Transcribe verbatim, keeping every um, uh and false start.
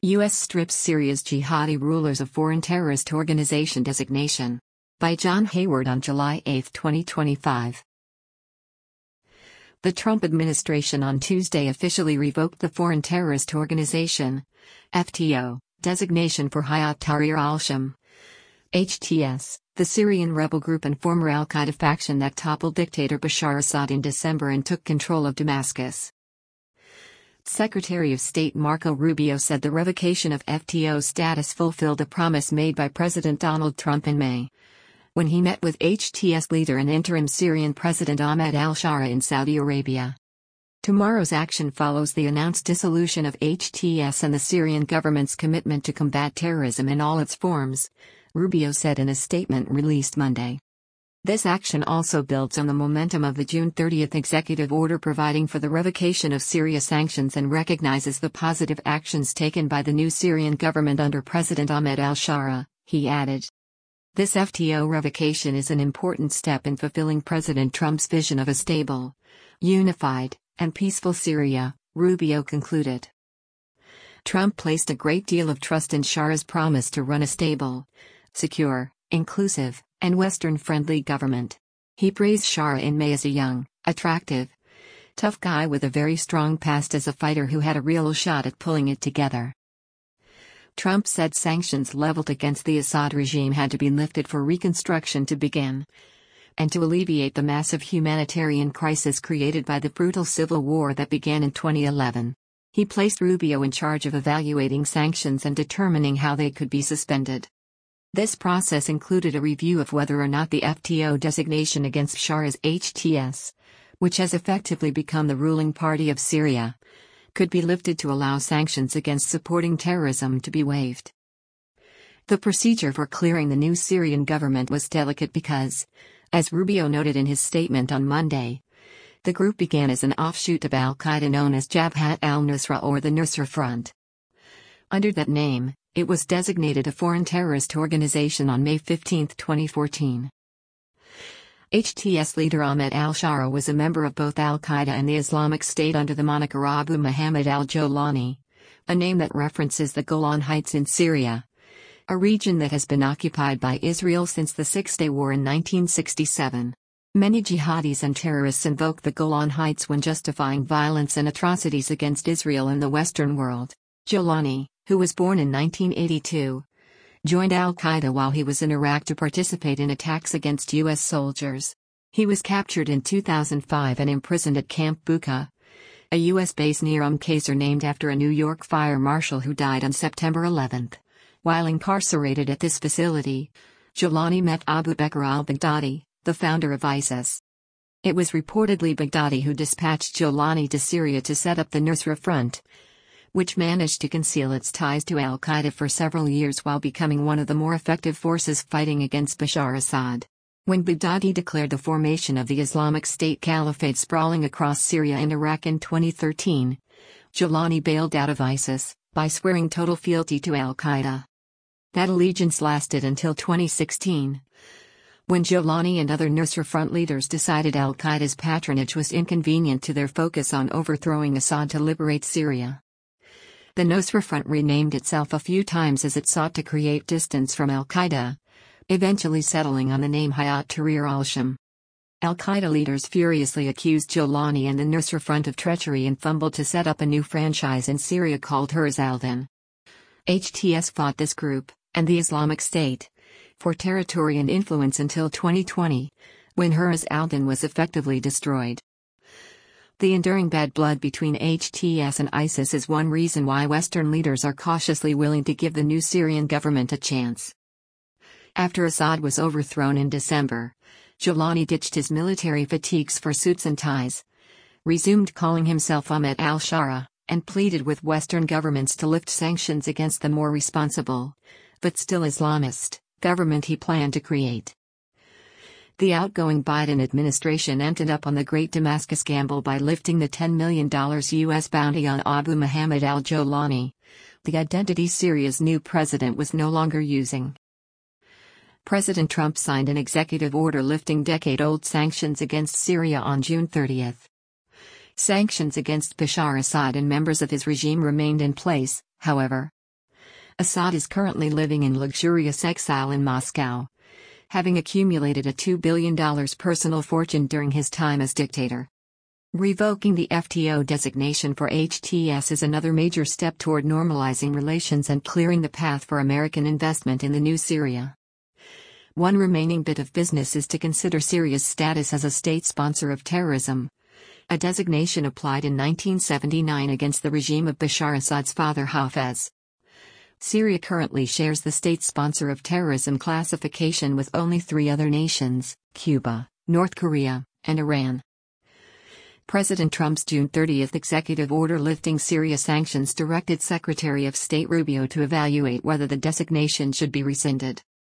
U S strips Syria's jihadi rulers of foreign terrorist organization designation. By John Hayward on July eighth, twenty twenty-five. The Trump administration on Tuesday officially revoked the Foreign Terrorist Organization (F T O) designation for Hayat Tahrir al-Sham (H T S), the Syrian rebel group and former al-Qaeda faction that toppled dictator Bashar Assad in December and took control of Damascus. Secretary of State Marco Rubio said the revocation of F T O status fulfilled a promise made by President Donald Trump in May, when he met with H T S leader and interim Syrian President Ahmed al-Shara in Saudi Arabia. Tomorrow's action follows the announced dissolution of H T S and the Syrian government's commitment to combat terrorism in all its forms, Rubio said in a statement released Monday. This action also builds on the momentum of the June thirtieth executive order providing for the revocation of Syria sanctions and recognizes the positive actions taken by the new Syrian government under President Ahmed al-Shara, he added. This F T O revocation is an important step in fulfilling President Trump's vision of a stable, unified, and peaceful Syria, Rubio concluded. Trump placed a great deal of trust in Shara's promise to run a stable, secure, inclusive, and Western-friendly government. He praised Shara in May as a young, attractive, tough guy with a very strong past as a fighter who had a real shot at pulling it together. Trump said sanctions leveled against the Assad regime had to be lifted for reconstruction to begin, and to alleviate the massive humanitarian crisis created by the brutal civil war that began in twenty eleven. He placed Rubio in charge of evaluating sanctions and determining how they could be suspended. This process included a review of whether or not the F T O designation against Shara's H T S, which has effectively become the ruling party of Syria, could be lifted to allow sanctions against supporting terrorism to be waived. The procedure for clearing the new Syrian government was delicate because, as Rubio noted in his statement on Monday, the group began as an offshoot of al-Qaeda known as Jabhat al-Nusra or the Nusra Front. Under that name, it was designated a foreign terrorist organization on May fifteenth, twenty fourteen. H T S leader Ahmed al-Shara was a member of both al-Qaeda and the Islamic State under the moniker Abu Muhammad al-Jolani, a name that references the Golan Heights in Syria, a region that has been occupied by Israel since the Six-Day War in nineteen sixty-seven. Many jihadis and terrorists invoke the Golan Heights when justifying violence and atrocities against Israel and the Western world. Jolani, who was born in nineteen eighty-two, joined al-Qaeda while he was in Iraq to participate in attacks against U S soldiers. He was captured in two thousand five and imprisoned at Camp Bucca, a U S base near Umm Qasr named after a New York fire marshal who died on September eleventh. While incarcerated at this facility, Jolani met Abu Bakr al-Baghdadi, the founder of ISIS. It was reportedly Baghdadi who dispatched Jolani to Syria to set up the Nusra Front, which managed to conceal its ties to al-Qaeda for several years while becoming one of the more effective forces fighting against Bashar Assad. When Baghdadi declared the formation of the Islamic State Caliphate sprawling across Syria and Iraq in twenty thirteen, Jolani bailed out of ISIS by swearing total fealty to al-Qaeda. That allegiance lasted until twenty sixteen, when Jolani and other Nusra Front leaders decided al-Qaeda's patronage was inconvenient to their focus on overthrowing Assad to liberate Syria. The Nusra Front renamed itself a few times as it sought to create distance from al-Qaeda, eventually settling on the name Hayat Tahrir al-Sham. Al-Qaeda leaders furiously accused Jolani and the Nusra Front of treachery and fumbled to set up a new franchise in Syria called Hurz al-Din. H T S fought this group, and the Islamic State, for territory and influence until twenty twenty, when Hurz al-Din was effectively destroyed. The enduring bad blood between H T S and ISIS is one reason why Western leaders are cautiously willing to give the new Syrian government a chance. After Assad was overthrown in December, Jolani ditched his military fatigues for suits and ties, resumed calling himself Ahmed al-Shara, and pleaded with Western governments to lift sanctions against the more responsible, but still Islamist, government he planned to create. The outgoing Biden administration ended up on the Great Damascus Gamble by lifting the ten million dollars U S bounty on Abu Muhammad al-Jolani, the identity Syria's new president was no longer using. President Trump signed an executive order lifting decade-old sanctions against Syria on June thirtieth. Sanctions against Bashar Assad and members of his regime remained in place, however. Assad is currently living in luxurious exile in Moscow, having accumulated a two billion dollars personal fortune during his time as dictator. Revoking the F T O designation for H T S is another major step toward normalizing relations and clearing the path for American investment in the new Syria. One remaining bit of business is to consider Syria's status as a state sponsor of terrorism, a designation applied in nineteen seventy-nine against the regime of Bashar Assad's father Hafez. Syria currently shares the state sponsor of terrorism classification with only three other nations: Cuba, North Korea, and Iran. President Trump's June thirtieth executive order lifting Syria sanctions directed Secretary of State Rubio to evaluate whether the designation should be rescinded.